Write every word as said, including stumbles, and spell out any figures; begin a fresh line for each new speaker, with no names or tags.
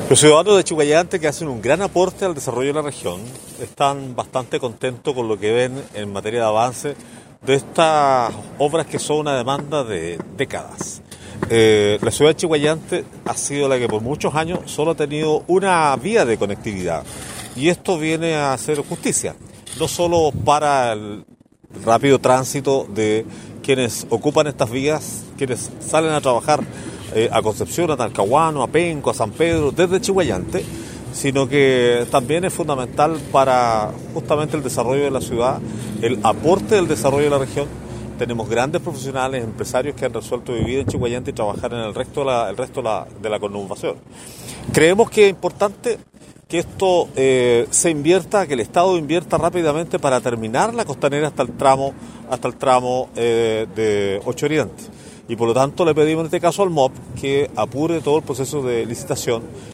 Los ciudadanos de Chiguayante, que hacen un gran aporte al desarrollo de la región, están bastante contentos con lo que ven en materia de avance de estas obras que son una demanda de décadas. Eh, la ciudad de Chiguayante ha sido la que por muchos años solo ha tenido una vía de conectividad, y esto viene a hacer justicia, no solo para el rápido tránsito de quienes ocupan estas vías, quienes salen a trabajar eh, a Concepción, a Talcahuano, a Penco, a San Pedro, desde Chiguayante, sino que también es fundamental para justamente el desarrollo de la ciudad, el aporte del desarrollo de la región. Tenemos grandes profesionales, empresarios que han resuelto vivir en Chiguayante y trabajar en el resto de la, el resto de la, de la conurbación. Creemos que es importante que esto eh, se invierta, que el Estado invierta rápidamente para terminar la costanera hasta el tramo, hasta el tramo eh, de Ocho Oriente. Y por lo tanto le pedimos en este caso al M O P que apure todo el proceso de licitación